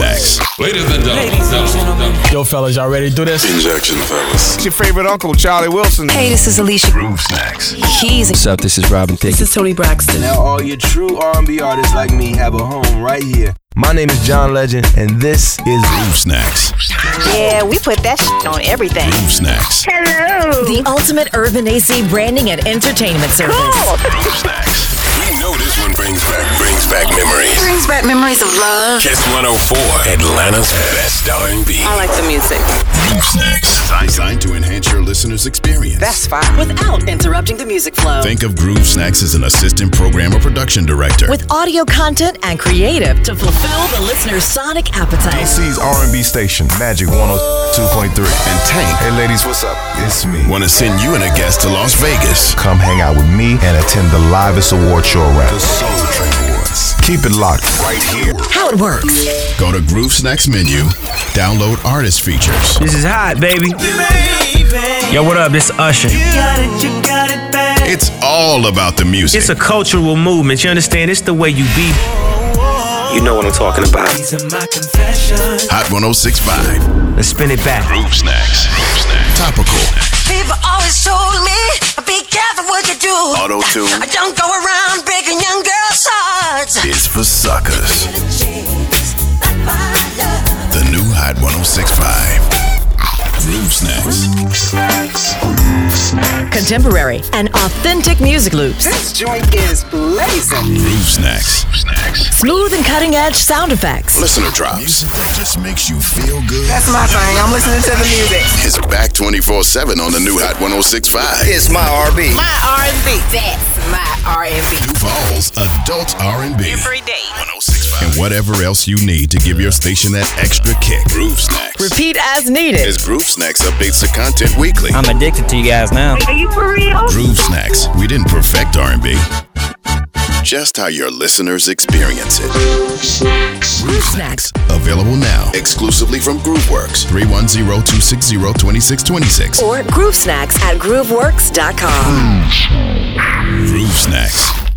Snacks. Ladies and gentlemen. Yo, fellas, y'all ready to do this? Injection, fellas. It's your favorite uncle, Charlie Wilson. Hey, this is Alicia. Groove Snacks. Keys. What's up? This is Robin Thicke. This is Tony Braxton. Now all your true R&B artists like me have a home right here. My name is John Legend, and this is Groove Snacks. Yeah, we put that on everything. Groove Snacks. Hello. The ultimate urban AC branding and entertainment service. Cool. Groove Snacks. We know this one brings back memories. Brings back memories of love. Kiss 104, Atlanta's best R&B. I like the music. Groove Snacks. Designed to enhance your listener's experience. That's fine. Without interrupting the music flow. Think of Groove Snacks as an assistant program or production director. With audio content and creative to fulfill the listener's sonic appetite. DC's R&B station, Magic 102.3. And Tank. Hey ladies, what's up? It's me. Want to send you and a guest to Las Vegas. Come hang out with me and attend the livest award show around. The Soul Train Awards. Keep it locked right here. How it works. Go to Groove Snacks menu. Download artist features. This is hot, baby. Yo, what up? This is Usher. It's all about the music. It's a cultural movement. You understand? It's the way you be. You know what I'm talking about. Hot 106.5. Let's spin it back. Groove Snacks. Topical. People always told me, be careful what you do. Auto-tune. Don't go around breaking young girls' hearts. It's for suckers. The new Hot 106.5. Groove Snacks. Contemporary and authentic music loops. This joint is blazing. Groove Snacks. Smooth and cutting edge sound effects. Listener drops. Music that just makes you feel good. That's my thing. I'm listening to the music. It's back 24/7 on the new Hot 106.5. It's my R&B. My R&B. That's my R&B. Duval's Adult R&B. Every day. 106.5. And whatever else you need to give your station that extra kick. Groove Snacks. Repeat as needed. As Groove Snacks updates the content weekly. I'm addicted to you guys now. Are you for real? Groove Snacks. We didn't perfect R&B. Just how your listeners experience it. Groove Snacks. Available now. Exclusively from Grooveworks. 310-260-2626. Or Groove Snacks at grooveworks.com. Groove Snacks.